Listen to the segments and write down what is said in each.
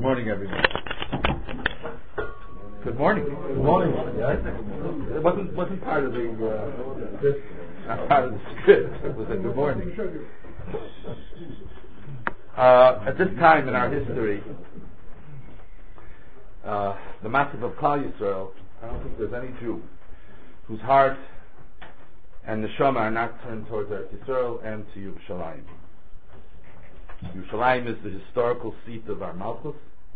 Good morning, everyone. Good morning. Good morning. It wasn't part of the not part of the script. It was a good morning. At this time in our history, the massive of Klal Yisrael, I don't think there's any Jew whose heart and neshama are not turned towards Eretz Yisrael and to Yerushalayim. Yerushalayim is the historical seat of our Malchus,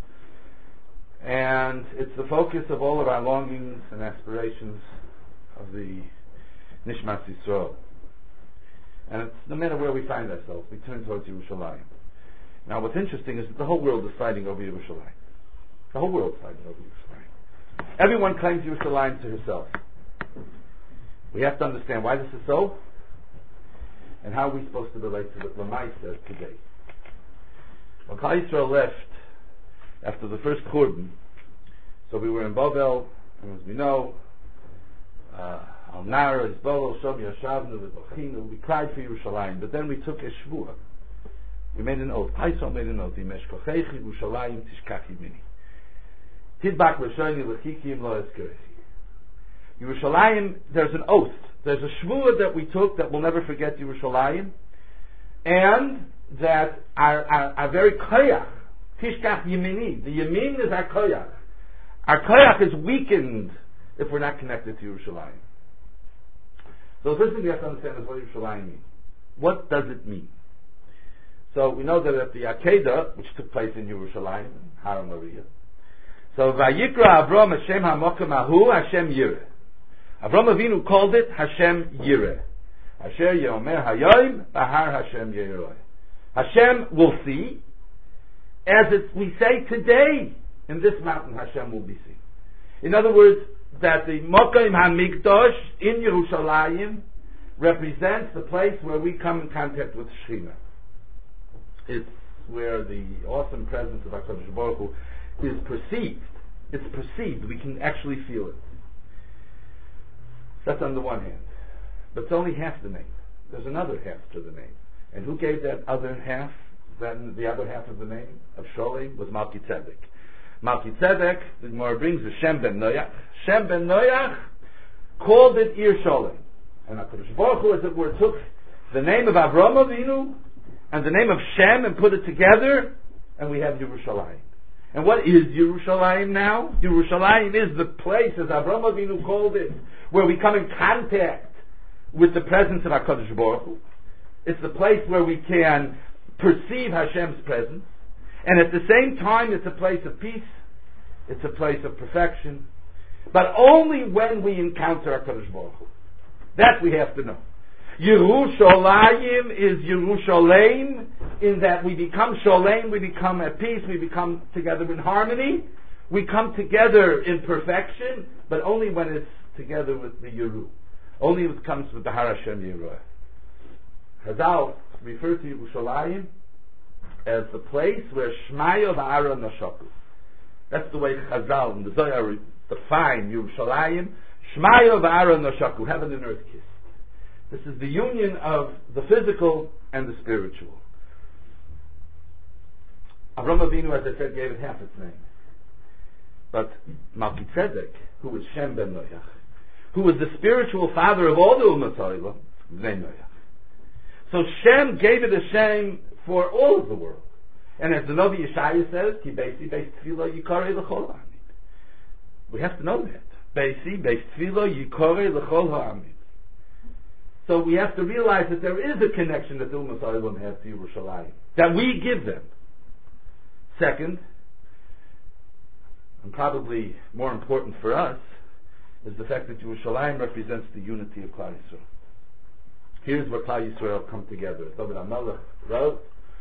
and it's the focus of all of our longings and aspirations of the Nishmas Yisrael. And it's no matter where we find ourselves, we turn towards Yerushalayim. Now, what's interesting is that the whole world is fighting over Yerushalayim. The whole world is fighting over Yerushalayim. Everyone claims Yerushalayim to herself. We have to understand why this is so, and how we're supposed to relate to the Lamaisa today. When Klal Yisrael left after the first Korban, so we were in Babel, and as we know, Al Nar, Hizbolo, Shom Yashavnu, V'Bachinu, we cried for Yerushalayim, but then we took a Shvuah. We made an oath. Yisrael made an oath. Yimesh kochechi Yerushalayim tishkachi mini. Tidbak v'shoyni l'chikim lo eskerechi. Yerushalayim, there's an oath. There's a Shvuah that we took that we'll never forget Yerushalayim, and that our very koyach, tishkach yemini, the yemin is our koyach. Our koyach is weakened if we're not connected to Yerushalayim. So the first thing we have to understand is what Yerushalayim means. What does it mean? So we know that at the Akedah, which took place in Yerushalayim, Har Moriah, so Vayikra Avram Hashem HaMokem Ahu Hashem Yireh. Avram Avinu called it Hashem Yireh. Asher Yomer Hayoim Bahar Hashem Yireh. Hashem will see, as we say today, in this mountain Hashem will be seen. In other words, that the Mokem HaMikdash in Yerushalayim represents the place where we come in contact with Shekhinah. It's where the awesome presence of HaKadosh Baruch Hu is perceived. It's perceived. We can actually feel it. That's on the one hand. But it's only half the name. There's another half to the name. And who gave that other half? Then the other half of the name of Sholem was Malki Tzedek. Malki Tzedek, the Gemara brings the Shem ben Noach. Shem ben Noach called it Ir Sholem. And HaKadosh Baruch Hu, as it were, took the name of Avram Avinu and the name of Shem and put it together, and we have Yerushalayim. And what is Yerushalayim now? Yerushalayim is the place, as Avram Avinu called it, where we come in contact with the presence of HaKadosh Baruch Hu. It's the place where we can perceive Hashem's presence, and at the same time it's a place of peace, it's a place of perfection, but only when we encounter HaKadosh Baruch Hu. That we have to know. Yerushalayim is Yerushalayim in that we become Sholem, we become at peace, we become together in harmony, we come together in perfection, but only when it's together with the Yeru. Only if it comes with the Har Hashem Yeruah. Chazal refer to Yerushalayim as the place where Shmaya v'Aaron Nashaku. That's the way Chazal and the Zohar define Yerushalayim. Shmaya v'Aaron Nashaku, heaven and earth kiss. This is the union of the physical and the spiritual. Avram Avinu, as I said, gave it half its name. But Malki Tzedek, who was Shem ben Noach, who was the spiritual father of all the Ummah Torah, Bnei Noach. So Shem gave it a Shem for all of the world. And as the Novi Yeshaya says, Ki Beisi Beis Tefillah Yikarei L'chol Ha'amim. We have to know that. Beisi Beis Tefillah Yikarei L'chol Ha'amim. So we have to realize that there is a connection that the Ummah Torah has to Yerushalayim, that we give them. Second, and probably more important for us, is the fact that Yerushalayim represents the unity of Klal Yisrael. Here's where Klal Yisrael come together. David HaMelech wrote,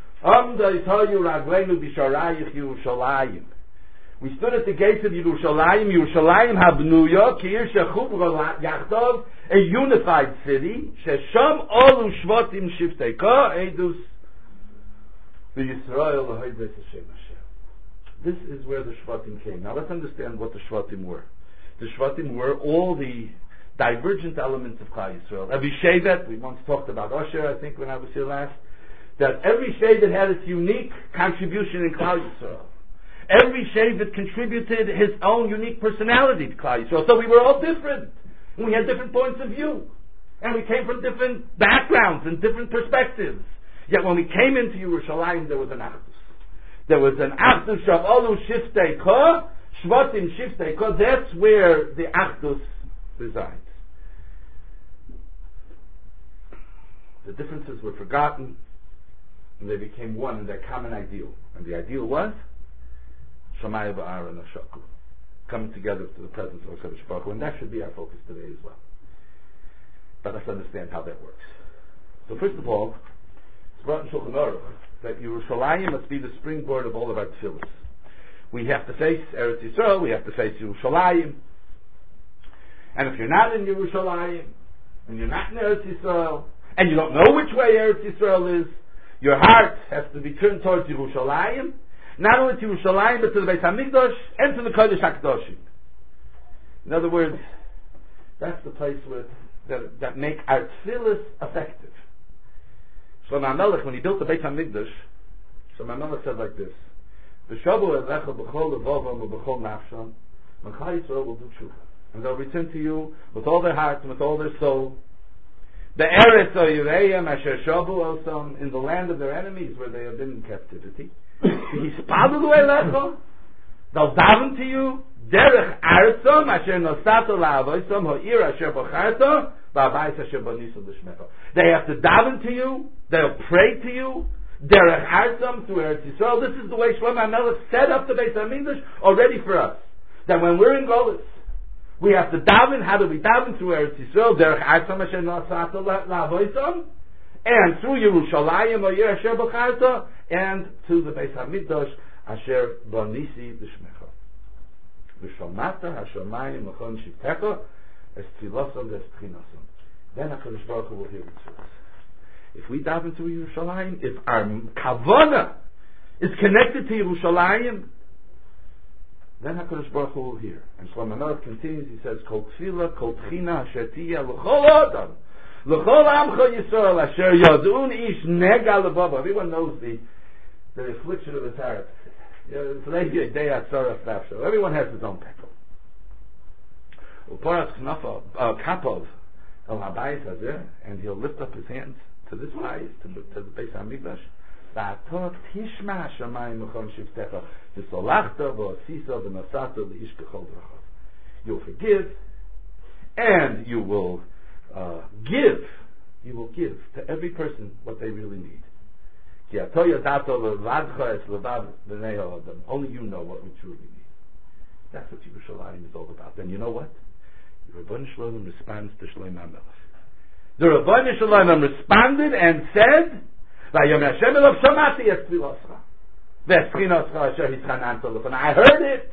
Yerushalayim. We stood at the gates of Yerushalayim, Yerushalayim habnuya, ki'ir shechubra yachtov, a unified city, shesham olu shvatim shifteka, edus v'Yisrael l'hoides Hashem Hashem. This is where the Shvatim came. Now let's understand what the Shvatim were. The Shvatim were all the divergent elements of Klal Yisrael. Every Shevet, we once talked about Osher, I think when I was here last, that every Shevet had its unique contribution in Klal Yisrael. every Shevet contributed his own unique personality to Klal Yisrael. So we were all different. And we had different points of view. And we came from different backgrounds and different perspectives. Yet when we came into Yerushalayim, there was an Achdus. There was an Achdus of Olu Shiftei Ko, Shvatim Shiftei Ko. That's where the Achdus resides. The differences were forgotten, and they became one in their common ideal. And the ideal was Shamayim V'Aaron Ashakru, coming together to the presence of HaKadosh Baruch Hu, and that should be our focus today as well. But let's understand how that works. So first of all, it's brought in Shulchan Aruch that Yerushalayim must be the springboard of all of our tefillos. We have to face Eretz Yisrael, we have to face Yerushalayim, and if you're not in Yerushalayim, and you're not in Eretz Yisrael, and you don't know which way Eretz Yisrael is, your heart has to be turned towards Yerushalayim, not only to Yerushalayim, but to the Beis HaMikdash and to the Kodesh HaKadoshim. In other words, that's the place where that make our tefillos effective. Shlomo HaMelech, when he built the Beis HaMikdash, Shlomo HaMelech said like this: "V'shavu elecha b'chol levavam u'b'chol nafsham, Klal Yisrael will do tshuva, and they'll return to you with all their heart and with all their soul. The Eretz Oyureim Asher Shavu Osam, in the land of their enemies where they have been in captivity. Yispadalu elecha, they'll daven to you. Derech Artzom Asher Nosato La'avoisam Ha'ir Asher Bocharto Ba'abayis Asher Bonisu L'Shmecha." They have to daven to you. They'll pray to you. Derech Artzom, through Eretz Yisrael. This is the way Shlomo HaMelech set up the Beis HaMikdash already for us. That when we're in Golus, we have to daven. How do we daven? Through Eretz Yisrael, Derech Artzom Asher Nosato La'avoisam, and through Yerushalayim Ha'ir Asher Bocharto, and to the Beis HaMikdash Asher Bonisi L'Shmecha. V'shomata hashamayim mechon shivtecha es tfilosam es tchinasam. Then HaKadosh Baruch Hu will hear it to us. If we daven to Yerushalayim, if our kavana is connected to Yerushalayim, then HaKadosh Baruch Hu will hear. And Shlomo HaMelech continues, he says, Kol tfila, kol tchina asher tiyah l'chol adam, l'chol amcha Yisrael asher yodun ish nega levava. Everyone knows the affliction of his heart. Everyone has his own peckle. And he'll lift up his hands to this place, to the Beis HaMikdash. You'll forgive, and you will give. You will give to every person what they really need. Only you know what we truly need. That's what Yerushalayim is all about. And you know what? The Rebbeinu Shalom responds to Shlomo HaMelech. The Rebbeinu Shalom responded and said, I heard it.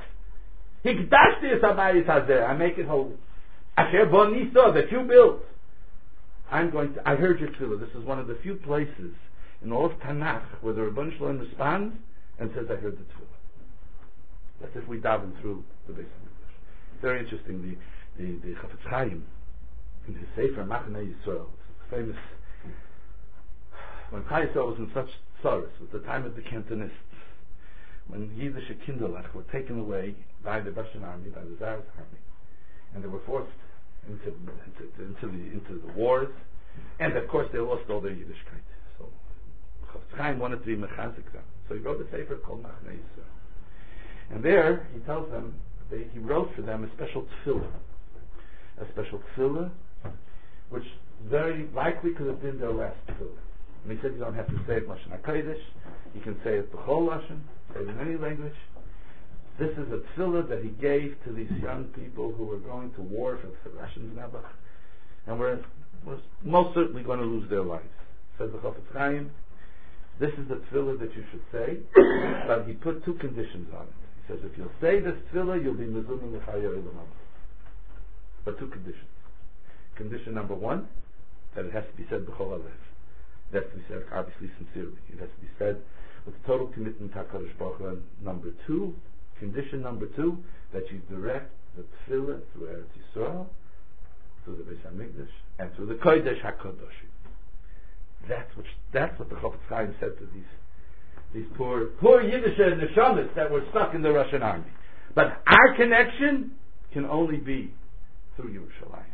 I make it holy. Asher Bonisa, that you built. I heard your tefillah. This is one of the few places in all of Tanakh where the Rebbeinu Shalom responds and says, I heard the tefillah. That's if we daven through the Beis HaMikdash. Very interesting. The Chafetz Chaim, in his Sefer Machaneh Yisrael, famous, when Klal Yisrael was in such sorrows, with the time of the Cantonists, when Yiddish Kinderlach were taken away by the Russian army, by the Tsar's army, and they were forced into the wars, and of course they lost all their Yiddishkeit. So Chafetz Chaim wanted to be mechazik them, so he wrote a Sefer called Machaneh Yisrael, and there he tells them, he wrote for them a special tefillah, which very likely could have been their last tefillah. And he said you don't have to say it Lashon HaKodesh, you can say it B'chol Lashon, say it in any language. This is a tefillah that he gave to these young people who were going to war for the Russians and were most certainly going to lose their lives. Says the Chafetz Chaim, this is the tefillah that you should say, but he put two conditions on it. He says, if you'll say this tefillah, you'll be mezuzah l'chayei olam. But two conditions. Condition number one, that it has to be said b'chol halev. It has to be said obviously sincerely. It has to be said with total commitment to HaKadosh Baruch Hu. Number two, condition number two, that you direct the tefillah through Eretz Yisrael, through the Beis HaMikdash, and through the Kodesh HaKadoshim. That's what the Chafetz Chaim said to these poor Yiddish neshamas that were stuck in the Russian army. But our connection can only be through Yerushalayim.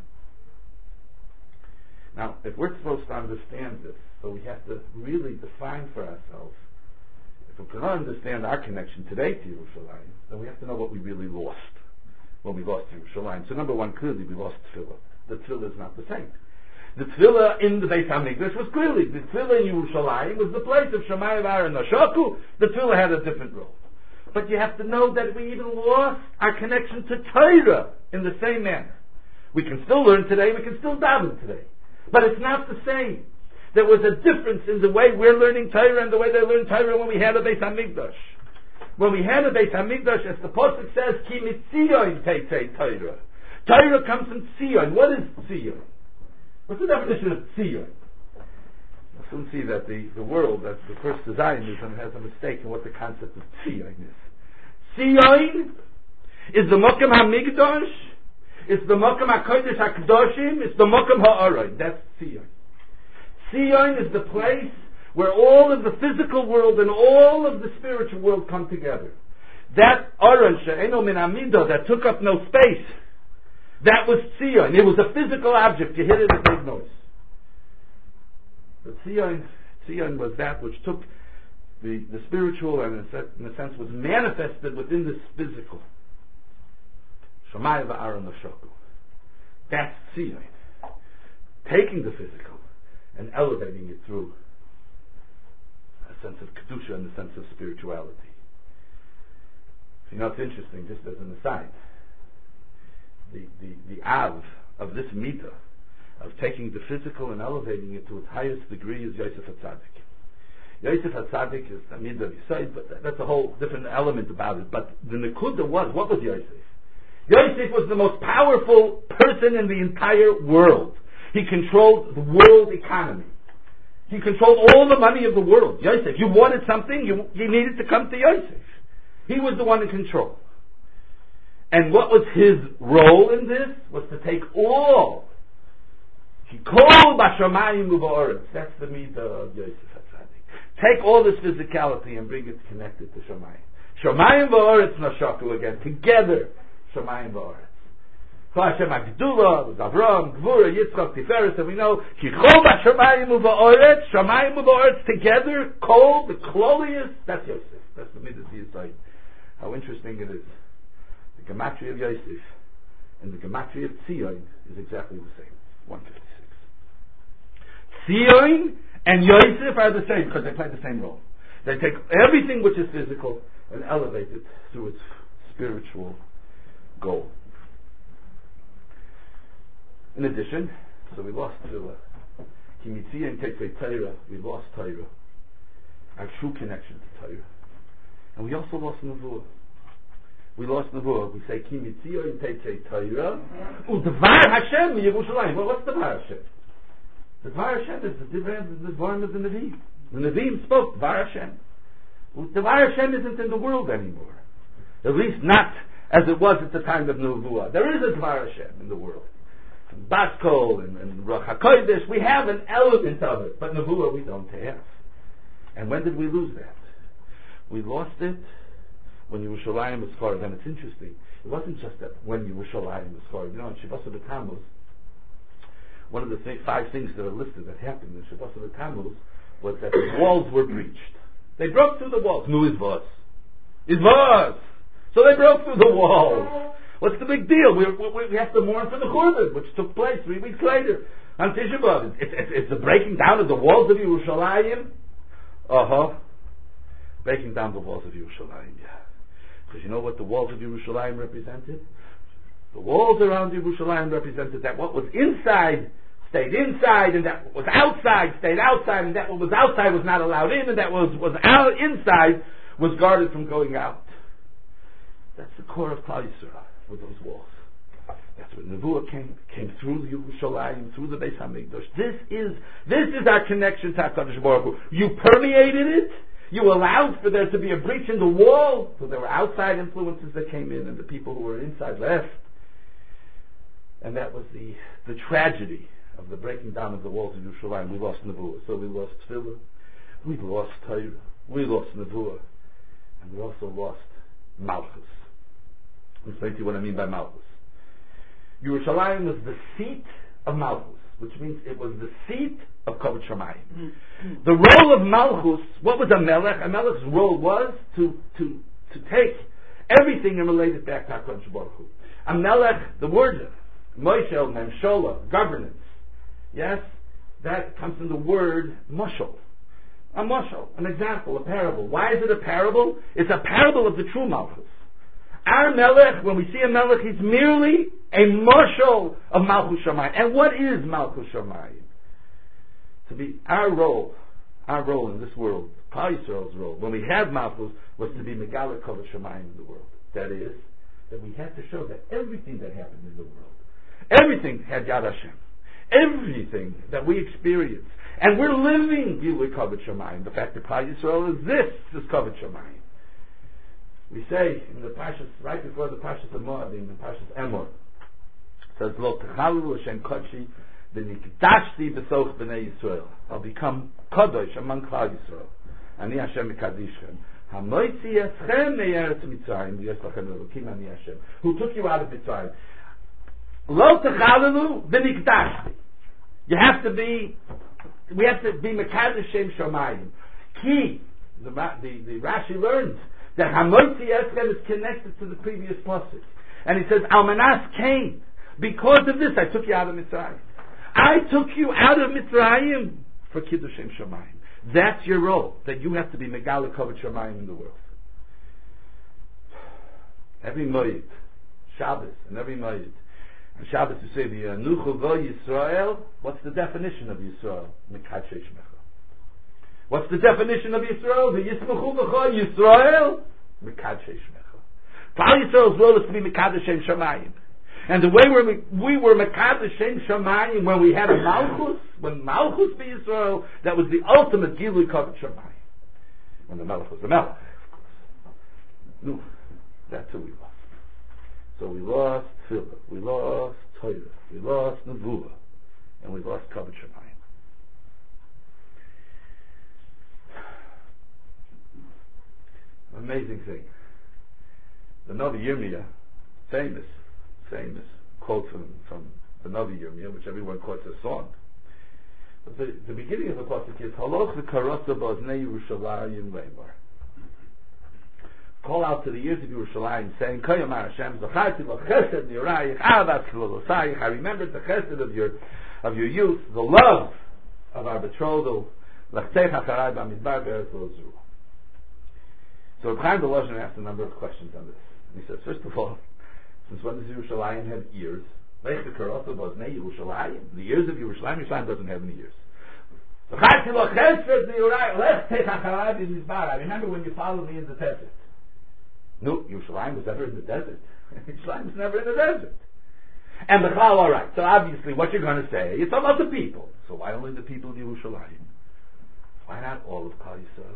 Now, if we're supposed to understand this, so we have to really define for ourselves. If we cannot understand our connection today to Yerushalayim, then we have to know what we really lost when we lost Yerushalayim. So number one, clearly we lost Tefillah. The Tefillah is not the same. The Tefillah in the Beis HaMikdash was clearly, the Tefillah in Yerushalayim was the place of Shamayim and Nashaku. The Tefillah had a different role. But you have to know that we even lost our connection to Torah in the same manner. We can still learn today, we can still daven today. But it's not the same. There was a difference in the way we're learning Torah and the way they learned Torah when we had a Beis HaMikdash. When we had a Beis HaMikdash, as the Pasuk says, Ki mitzion teitzei Torah. Torah comes from Tzion. What is Tzion? What's the definition of Tzion? We'll soon see that the world, that the first Zionism, has a mistake in what the concept of Tzion is. Tzion is the Mokem HaMikdash. It's the Mokem HaKodesh HaKadoshim. It's the Mokem HaOrod. That's Tzion. Tzion is the place where all of the physical world and all of the spiritual world come together. That Oron she'eno min amidah, that took up no space, that was Tzion. It was a physical object. You hit it, it made noise. But Tzion was that which took the spiritual and in a sense was manifested within this physical. Shamayim va'aron l'shoku. That's Tzion. Taking the physical and elevating it through a sense of kedusha and a sense of spirituality. You know, it's interesting, just as an aside, the av of this midah, of taking the physical and elevating it to its highest degree, is Yosef HaTzadik. Yosef HaTzadik is a midah beside, but that's a whole different element about it. But the nekuda was, what was Yosef? Yosef was the most powerful person in the entire world. He controlled the world economy. He controlled all the money of the world. Yosef, you wanted something, you needed to come to Yosef. He was the one in control. And what was his role in this? Was to take all. He called Bashamayim Uvaoretz. That's the midah of Yosef HaTzadik. Take all this physicality and bring it connected to Shamayim. Shamayim Uvaoretz Nashaku again. Together. Shamayim Uvaoretz. Hashem Agdula, was Avram, Gvura, Yitzchak, Tiferes, and we know Kichol Bashamayim Uvaoretz, Shamayim Uvaoretz together, Kol, the Klolius, that's Yosef. That's the midah Yisrael. How interesting it is. The gematria of Yosef and the gematria of Tzion is exactly the same. 156. Tzion and Yosef are the same because they play the same role. They take everything which is physical and elevate it to its spiritual goal. In addition, so we lost Tefillah. Kimitzion Tetzei Torah, we lost Torah. Our true connection to Torah. And we also lost Nevuah. We lost Nevuah. We say, Ki mitzion teitzei Torah, u'dvar Hashem Yerushalayim. Well, what's the Dvar Hashem? The Dvar Hashem is the Dvarim of the Nevi'im. The Nevi'im spoke Dvar Hashem. Dvar Hashem isn't in the world anymore. At least not as it was at the time of Nevuah. There is a Dvar Hashem in the world. Bat Kol and Ruach HaKodesh, we have an element of it, but Nevuah we don't have. And when did we lose that? We lost it when Yerushalayim was scarred. And it's interesting. It wasn't just that when Yerushalayim was scarred. You know, in Shabbos B'Tammuz, one of the 5 things that are listed that happened in Shabbos B'Tammuz was that the walls were breached. They broke through the walls. Nu izvos. Izvos! So they broke through the walls. What's the big deal? We have to mourn for the Churban, which took place 3 weeks later on Tisha B'Av. It's the breaking down of the walls of Yerushalayim. Breaking down the walls of Yerushalayim, yeah. Because you know what the walls of Yerushalayim represented? The walls around Yerushalayim represented that what was inside stayed inside, and that what was outside stayed outside, and that what was outside was not allowed in, and that was out inside was guarded from going out. That's the core of Klal Yisrael, with those walls. That's where Nevuah came through Yerushalayim, through the Beis HaMikdash. This is our connection to HaKadosh Baruch Hu. You permeated it. You allowed for there to be a breach in the wall, so there were outside influences that came in, and the people who were inside left. And that was the tragedy of the breaking down of the walls of Yerushalayim. We lost Nevuah, so we lost Tefillah, we lost Torah, we lost Nevuah, and we also lost Malchus. I'll explain to you what I mean by Malchus. Yerushalayim was the seat of Malchus, which means it was the seat of Kavod Shamayim. The role of Malchus, what was a Melech? A Melech's role was to take everything and relate it back to HaKadosh Baruch Hu. A Melech, the word Moshel, Memshola, governance. Yes, that comes from the word Moshel. A Moshel, an example, a parable. Why is it a parable? It's a parable of the true Malchus. Our Melech, when we see a Melech, he's merely a Moshel of Malchus Shamayim. And what is Malchus Shamayim? To be our role in this world, Klal Yisrael's role, when we had Malchus, was to be Megala Kavod Shamayim in the world. That is, that we had to show that everything that happened in the world, everything had Yad Hashem. Everything that we experience, and we're living Gilui Kavod Shamayim. The fact that Klal Yisrael is Kavod Shamayim. We say in the Parshas, right before the Parshas of Moadim, the Parshas Emor, it says, Lo Techalu Hashem Kodshi V'nikdashti B'soch B'nei Yisrael. I'll become Kadosh among Klal Yisrael. Ani Hashem Mekadishchem. Hamoitzi Eschem Me'eretz Mitzrayim V'yesh Lachem Elokim Ani Hashem. Who took you out of Mitzrayim. Lo Techalu V'nikdashti. We have to be Mekadosh Shem Shamayim. Ki, the Rashi learns that Hamoitzi Eschem is connected to the previous pasuk, and he says Almanas came because of this. I took you out of Mitzrayim. I took you out of Mitzrayim for Kiddush Shem Shamayim. That's your role. That you have to be Megala Kavod Shamayim in the world. Every Moed, Shabbos, and every Moed. On Shabbos you say the Nuchu Vo Yisrael. What's the definition of Yisrael? Mekadshe Shmecha. What's the definition of Yisrael? The Yismachu V'cho Yisrael. Mekadshe Shmecha. Klal Yisrael's role is to be Mekadosh Shem Shamayim. And the way we were Mekadosh Shem Shamayim when we had a Malchus, when Malchus be Yisrael, that was the ultimate Gilui Kavod Shamayim. When the Melech was the Melech, of course. No, that's who we lost. So we lost Tefillah, we lost Torah, we lost Nevuah, and we lost Kavod Shamayim. Amazing thing. The Navi Yirmiyah, famous quote from the Navi Yirmiyah, which everyone quotes as song. But the beginning of the pasuk is Haloch v'karasa b'oznei Yerushalayim leimar. Call out to the ears of Yerushalayim, saying, Koyamar Hashem, Zacharti lo chesed nirayich, avas l'losayich. I remembered the chesed of your youth, the love of our betrothal, l'chtech hacharai b'amidbar be'eretz l'ozru. So Reb Chaim Volozhin asked a number of questions on this. And he says, first of all, since when does Yerushalayim have ears? The ears of Yerushalayim doesn't have any ears. I remember when you followed me in the desert. No, Yerushalayim was never in the desert. Yerushalayim was never in the desert. And the Chal, all right. So obviously, what you're going to say, it's about the people. So why only the people of Yerushalayim? Why not all of Klal Yisrael?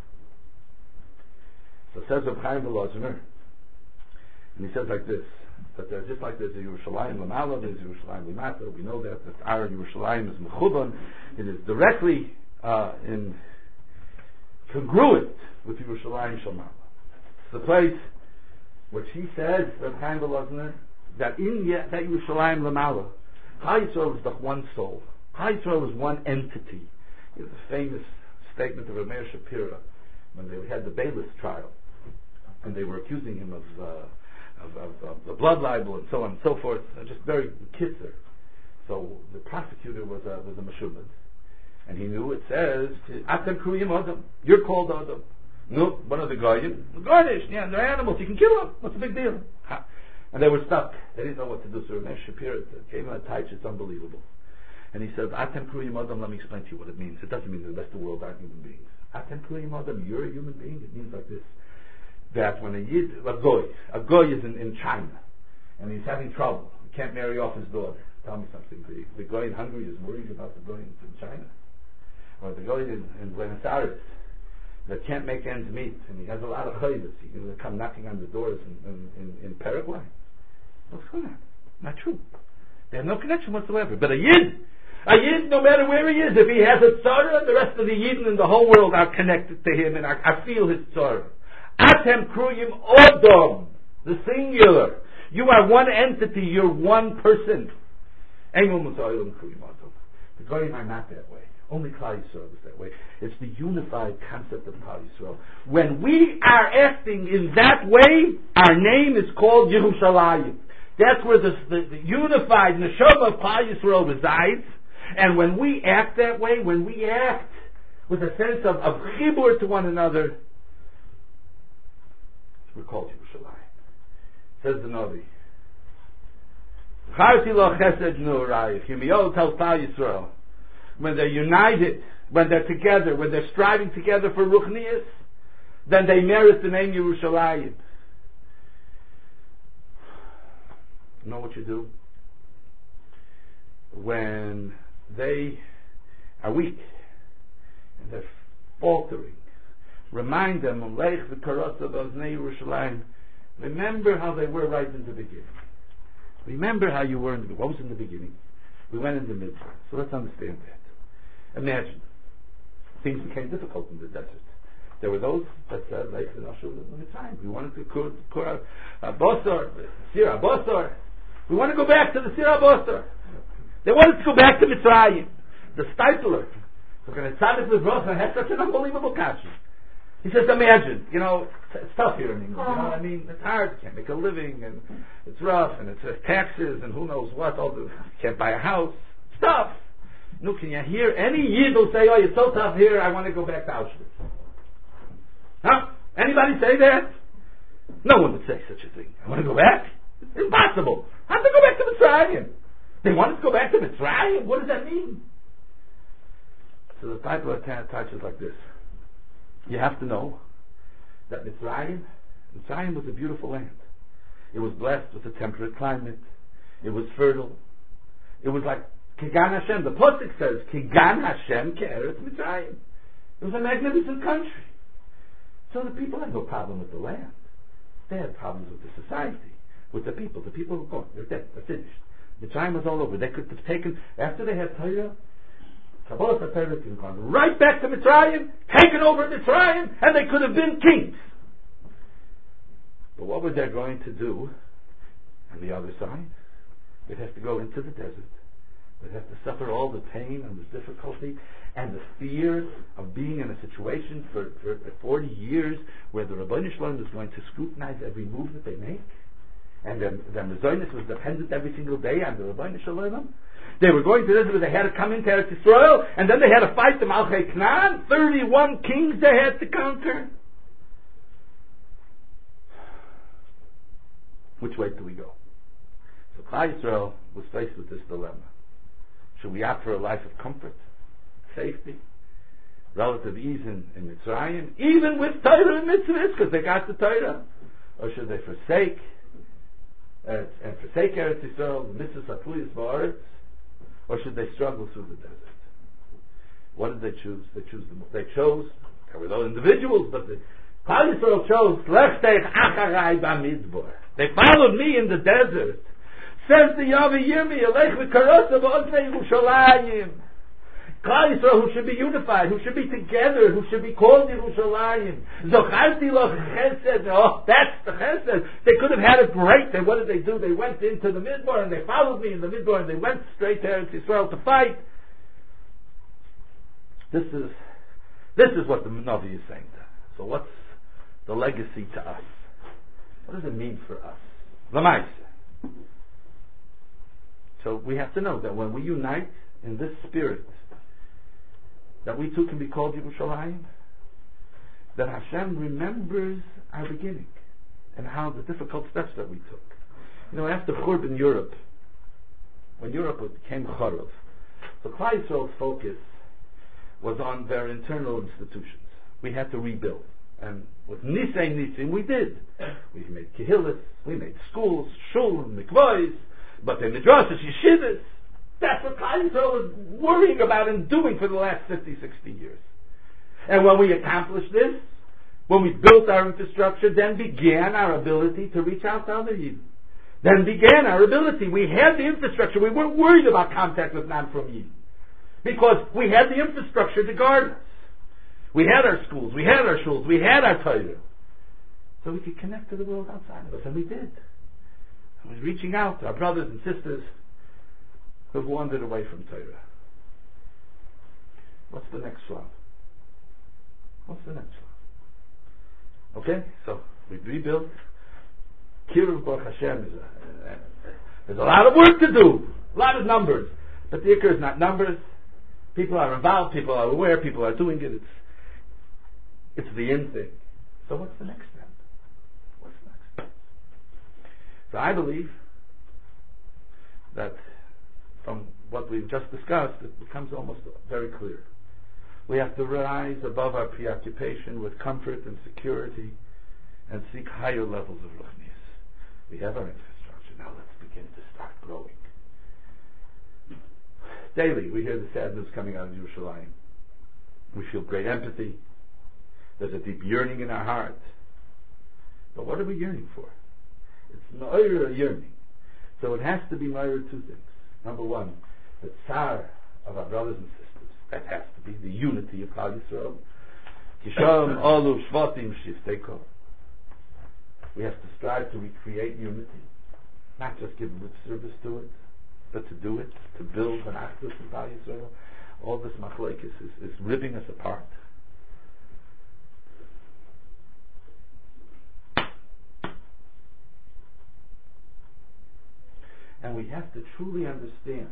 So says Reb Chaim Volozhin, and he says like this, that there's just like there's a Yerushalayim Lamala, there's Yerushalayim Lamata. We know that our Yerushalayim is Mechuban. It is directly congruent with Yerushalayim Shalmala. It's the place which he says, Reb Chaim Volozhin, that in that Yerushalayim Lamala, Klal Yisrael is the one soul. Klal Yisrael is one entity. It's a famous statement of Reb Meir Shapira when they had the Beilis trial, and they were accusing him of the blood libel and so on and so forth, just very kitzer. So the prosecutor was a Meshubad, and he knew it says, Atem Kruyim Adam, you're called Adam. No, one of the Goyim, garnish, yeah, they're animals, you can kill them, what's the big deal? And they were stuck, they didn't know what to do, so Ramesh Shapira came on a touch, it's unbelievable. And he says, Atem Kruyim Adam, let me explain to you what it means. It doesn't mean the rest of the world aren't human beings. Atem Kruyim Adam, you're a human being, it means like this. That when a goy is in China, and he's having trouble, he can't marry off his daughter. Tell me something. The goy in Hungary is worried about the goy in China, or the goy in Buenos Aires that can't make ends meet, and he has a lot of chayvus. He can come knocking on the doors in Paraguay. What's going on? Not true. They have no connection whatsoever. But a A Yid, no matter where he is, if he has a tzara, the rest of the Yidden in the whole world are connected to him, and I feel his tzara. Atem kruyim odom, the singular. You are one entity, you're one person. Engel Musayilim kruyim odom. The Goyim are not that way. Only Klal Yisrael is that way. It's the unified concept of Klal Yisrael. When we are acting in that way, our name is called Yerushalayim. That's where the unified neshama of Klal Yisrael resides. And when we act that way, when we act with a sense of chibur to one another, we're called Yerushalayim. Says the Navi. Charti lo chesed nu rayich. Yirmiyahu tells Klal Yisrael, when they're united, when they're together, when they're striving together for ruchnius, then they merit the name Yerushalayim. You know what you do? When they are weak and they're faltering, remind them of Leich v'karasa b'oznei Yerushalayim. Remember how they were right in the beginning. Remember how you were in the beginning. What was in the beginning? We went in the middle. So let's understand that. Imagine. Things became difficult in the desert. There were those that said, like the Nashul in the time, we wanted to Kur Bosor, Sira Bosor. We want to go back to the Sira Bosor. They wanted to go back to Mitzrayim. The Steipler, so when Tzaddik Livrocha had such an unbelievable kasha. He says, imagine, it's tough here in England. You know what I mean? It's hard. You can't make a living, and it's rough, and it's taxes, and who knows what. Can't buy a house. It's tough. No, can you hear any Yid will say, oh, it's so tough here, I want to go back to Auschwitz? Huh? Anybody say that? No one would say such a thing. I want to go back? It's impossible. How do they go back to Mitzrayim? They wanted to go back to Mitzrayim? What does that mean? So the title of the touches like this. You have to know that Mitzrayim was a beautiful land. It was blessed with a temperate climate. It was fertile. It was like Kigan Hashem. The Pasuk says, Kigan Hashem ke'eretz Mitzrayim. It was a magnificent country. So the people had no problem with the land. They had problems with the society, with the people. The people were gone. They're dead. They're finished. Mitzrayim was all over. They could have taken, after they had Torah, Kabbalah Torah could have gone right back to Mitzrayim, taken over Mitzrayim, and they could have been kings. But what were they going to do on the other side? They'd have to go into the desert. They'd have to suffer all the pain and the difficulty and the fear of being in a situation for 40 years where the Rebbeinu Shalom is going to scrutinize every move that they make. And their Mezainis was dependent every single day on the Rebbeinu Shalom. They were going to this, but they had to come into Eretz Yisrael, and then they had to fight the Malchei Knan, 31 kings they had to conquer. Which way do we go? So Klal Yisrael was faced with this dilemma. Should we opt for a life of comfort, safety, relative ease in Mitzrayim, even with Torah and mitzvahs, because they got the Torah? Or should they forsake Eretz Yisrael, the mitzvahs atluyas ba'aretz? Or should they struggle through the desert? What did they choose? They chose, there were those individuals, but the Klal Yisrael chose, Lechtech acharai b'midbar. They followed me in the desert. Says the Yavi Yirmi, Elech v'karasa v'oznei Yerushalayim. Klal Yisrael, who should be unified, who should be together, who should be called Yerushalayim. Zocharti lo chesed. Oh, that's the chesed. They could have had it great. And what did they do? They went into the Midbar and they followed me in the Midbar and they went straight to Eretz Yisrael to fight. This is what the Navi is saying. So what's the legacy to us? What does it mean for us? L'maisa. So we have to know that when we unite in this spirit, that we too can be called Yerushalayim, that Hashem remembers our beginning and how the difficult steps that we took. After Churban Europe, when Europe became Charav, the Klal Yisrael's focus was on their internal institutions. We had to rebuild. And with Nisim, we did. We made Kehillas, we made schools, shul, mikvahs, but the midrashas, yeshivas. That's what Klal Yisrael was worrying about and doing for the last 50, 60 years. And when we accomplished this, when we built our infrastructure, then began our ability to reach out to other Yidden. Then began our ability. We had the infrastructure. We weren't worried about contact with non-from Yidden. Because we had the infrastructure to guard us. We had our schools, we had our shuls, we had our Torah. So we could connect to the world outside of us, and we did. And we're reaching out to our brothers and sisters who've wandered away from Torah. What's the next slide? What's the next slide? Okay, so we've rebuilt. Kiruv Baruch Hashem there's a lot of work to do, a lot of numbers. But the Ikar is not numbers. People are involved, people are aware, people are doing it. It's the in thing. So what's the next step? What's the next step? So I believe that from what we've just discussed, it becomes almost very clear. We have to rise above our preoccupation with comfort and security and seek higher levels of ruchnius. We have our infrastructure. Now let's begin to start growing. Daily we hear the sad news coming out of Yerushalayim. We feel great empathy. There's a deep yearning in our heart. But what are we yearning for? It's ma'ir yearning. So it has to be ma'ir two things. Number one, the tsar of our brothers and sisters. That has to be the unity of Klal Yisrael. Kisham alu shvatim shifteko. We have to strive to recreate unity. Not just give lip service to it, but to do it, to build an actus in Klal Yisrael. All this machlokes is ripping us apart. And we have to truly understand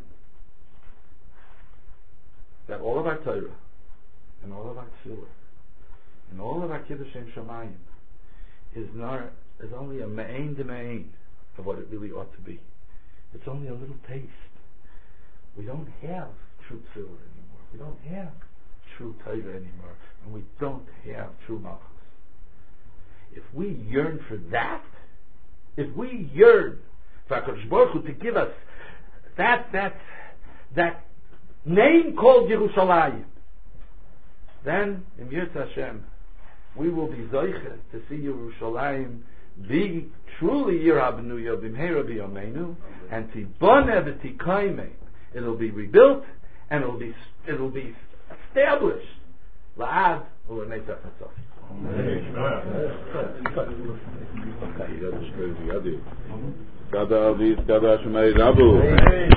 that all of our Torah, and all of our Tefillah, and all of our Kiddush Shem Shamayim is only a me'ain de me'ain of what it really ought to be. It's only a little taste. We don't have true Tefillah anymore. We don't have true Torah anymore. And we don't have true Malchus. If we yearn for that, if we yearn for HaKadosh Baruch Hu to give us that name called Yerushalayim, then in Yirtzeh Hashem we will be zoiche to see Yerushalayim be truly Yir HaBenuya B'mheira B'Yameinu, and Tiboneh V'Tikaimeh. It'll be rebuilt and it'll be established. La'ad u'Lanei Tefetzah. Kada Avis, Kada Shemay Rabu.